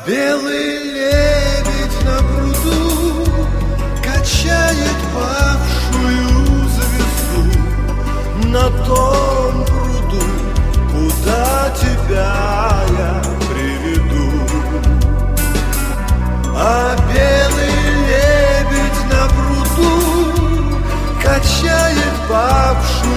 белый лебедь на пруду качает павшую звезду на том пруду, куда тебя я приведу. А белый лебедь на пруду качает павшую